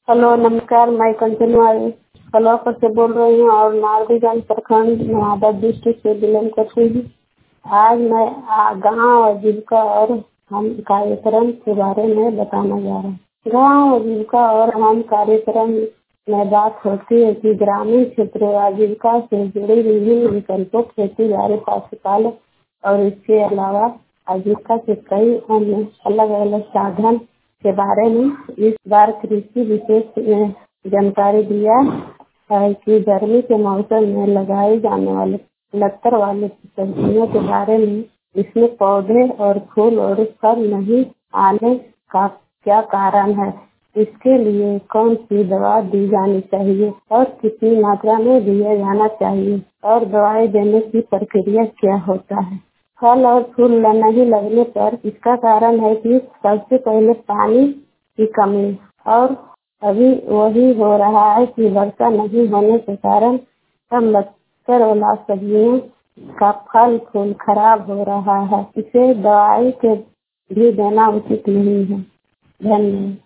Hello नमस्कार, मैं कंचनवाड़ी कलवापुर से बोल रही हूँ और नारदीगंज प्रखंड नवादा डिस्ट्रिक्ट से बिलोंग करती हूँ। आज मैं गाँव आजीविका और हम कार्यक्रम के बारे में बताना जा रहा हूँ। गाँव आजीविका और हम कार्यक्रम में बात होती है कि ग्रामीण क्षेत्रों आजीविका से जुड़े विभिन्न विकल्पों खेती बाड़ी पशुपालन और इसके अलावा आजीविका के कई अन्य अलग अलग साधन के बारे में इस बार कृषि विशेष में जानकारी दिया है कि गर्मी के मौसम में लगाई जाने वाले लतर वाले सब्जियों के बारे में। इसमें पौधे और फूल और फल नहीं आने का क्या कारण है, इसके लिए कौन सी दवा दी जानी चाहिए और कितनी मात्रा में दिया जाना चाहिए और दवाई देने की प्रक्रिया क्या होता है। फल और फूल नहीं लगने पर इसका कारण है कि सबसे पहले पानी की कमी और अभी वही हो रहा है कि वर्षा नहीं होने के कारण सब लतर वाला सब्जियों का फल फूल खराब हो रहा है। इसे दवाई के भी देना उचित नहीं है। धन्यवाद।